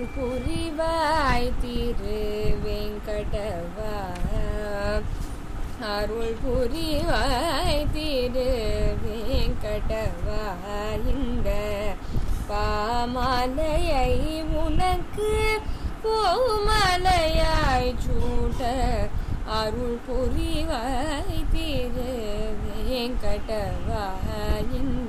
அருள் புரிவாய் திரு வெங்கடவா. அருள் புரிவாய் திரு வெங்கடவா. இந்த பாமாலையை உனக்கு பூமாலையாய் சூட்ட அருள் புரிவாய் திரு வெங்கடவா. இந்த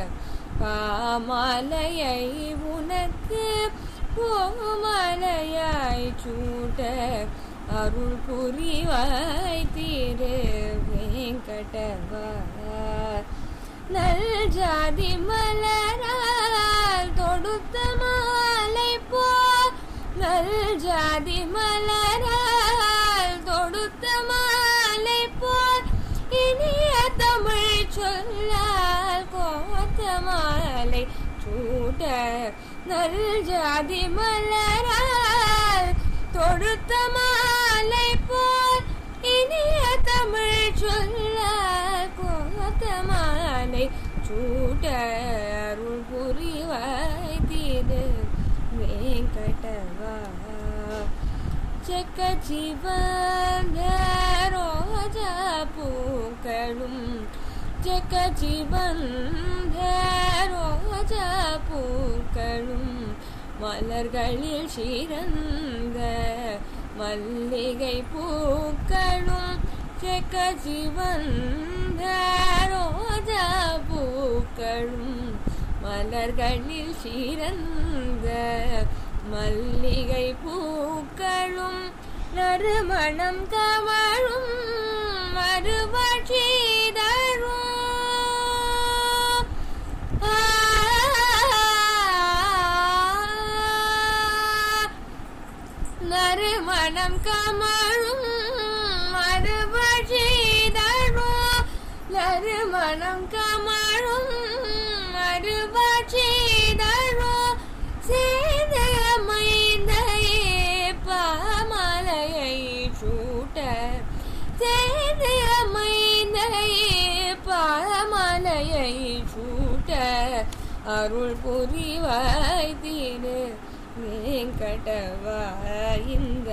பாமாலையை உனக்கு பூமாலையாய் சூட்ட அருள் புரிவாய் திரு வெங்கடவா. நல் ஜாதி மலரால் தொடுத்த மாலை போ. நல் ஜாதி மலரால் தொடுத்த மாலை போல் இனிய தமிழ் சொல்லால் கோத்த மாலை சூட்ட. நல் ஜாதி மலரால் தொடுத்த மாலை போல் இனிய தமிழ் சொல்லால் கோத்த மாலை சூட்ட அருள் புரிவாய் திரு வெங்கடவா. செக்க சிவந்த ரோஜா பூக்களும் செக்க சிவந்த ரோஜா பூக்களும் மலர்களில் சிறந்த மல்லிகை பூக்களும் செக்க சிவந்த ரோஜா பூக்களும் மலர்களில் சிறந்த மல்லிகை பூக்களும் நறுமணம் கமழும் மறுபட்சி தரும். நறுமணம் கமழும் மறுபட்சி தரும். நறுமணம் கமழும் மறுபட்சி தரும். சேதமைந்தையே பாமாலையை சூட்ட. சேதமைந்தையே பாமாலையை சூட்ட அருள் புரிவாய் திரு வெங்கடவா. இந்த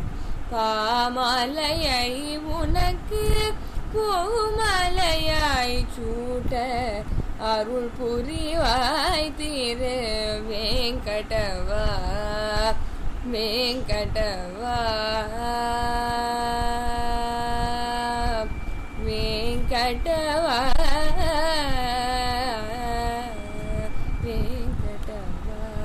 பாமாலையை உனக்கு பூமாலையாய் சூட்ட அருள் புரிவாய் திரு வெங்கடவா. வெங்கடவா வெங்கடவா வெங்கடவா.